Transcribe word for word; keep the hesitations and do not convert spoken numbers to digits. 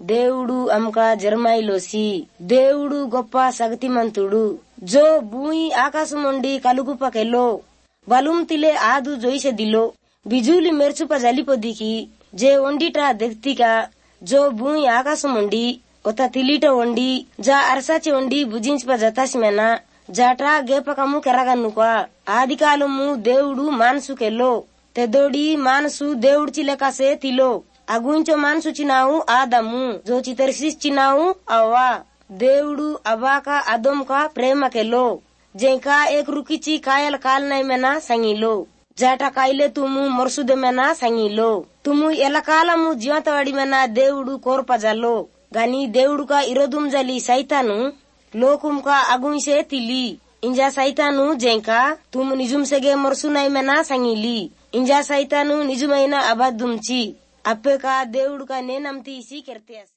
దేవుడు అమ్క జర్మాయిలోసి దేవుడు గొప్ప శక్తిమంతుడు జో భూమి ఆకాశం ఉండి కలుగుపకెల్లో బలుం తిలే ఆదు జోయిసె దిలో బిజూలి మెర్చుప జలిపొద్దికి జే ఒండిట దెక్తిక జో భూమి ఆకాశం ఉండి ఒత తిలీట వండి జా అరసాచి వండి భుజించిప జతాసిమెన జాట్రా గేపకము కెరగన్నుక ఆదికాలము దేవుడు మానసుకెల్లో తెదోడి మానసు దేవుడిచి లెకాసే తిలో అగుంచో మానసు చినావు ఆదము జోచి తెరిసిచ్చినావు అవ్వా దేవుడు అబాక అదోంక ప్రేమకెల్లో జైకా ఏక్ రుకిచి కాయల కాలనైమెనా సంగిలో జాట కాయలే తుము మొరసుదెమెనా సంగిలో తుము ఎలకాలము జీవతవాడిమెనా దేవుడు కోర్పజల్లో గాని దేవుడుకా ఇరోదుం జలి సైతాను లోకుంకా అగుంసే తిలి ఇంజా సైతాను జైకా తుము నిజుంసెగే మొరసునైమెనా సంగిలి ఇంజా సైతాను నిజమైన అబద్ధంచి అప్పేకా దేవుడుకా నేనంతీసి కెర్తేస్